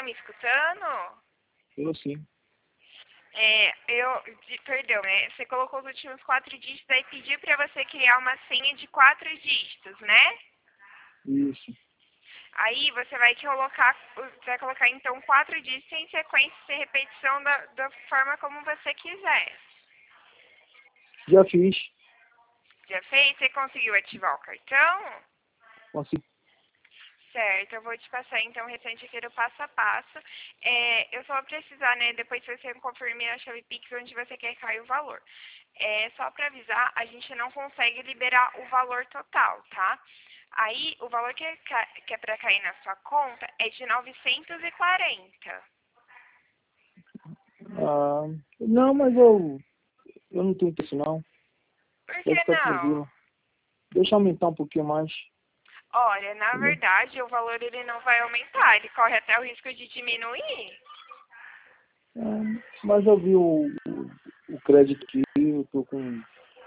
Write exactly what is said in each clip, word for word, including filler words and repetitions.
me escutando? Eu sim. É, eu, de, perdão, né? Você colocou os últimos quatro dígitos, aí pediu para você criar uma senha de quatro dígitos, né? Isso. Aí você vai colocar, você vai colocar então quatro dígitos em sequência, sem repetição da, da forma como você quiser. Já fiz. Já fez? Você conseguiu ativar o cartão? Consegui. Certo, eu vou te passar então o restante aqui do passo a passo. É, eu só vou precisar, né, depois que você confirme a chave Pix onde você quer cair o valor. É, só para avisar, a gente não consegue liberar o valor total, tá? Aí, o valor que é, que é para cair na sua conta é de novecentos e quarenta. Ah, não, mas eu, eu não tenho isso não. Por Pode que ficar não? tranquilo. Deixa eu aumentar um pouquinho mais. Olha, na Entendeu? verdade, o valor ele não vai aumentar, ele corre até o risco de diminuir. É, mas eu vi o, o, o crédito aqui, eu tô com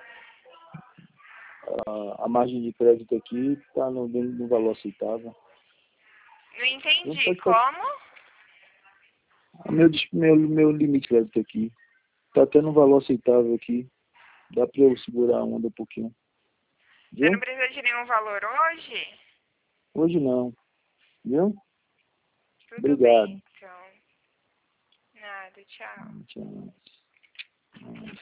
a, a margem de crédito aqui, tá no, dentro do valor aceitável. Não Então entendi. pode ficar, Como? o meu, dis- meu, meu limite de crédito aqui, tá tendo um valor aceitável aqui. Dá pra eu segurar a onda um pouquinho. Você não Viu? precisa de nenhum valor hoje? Hoje não. Viu? Tudo Obrigado. bem, então. Nada, tchau. Tchau.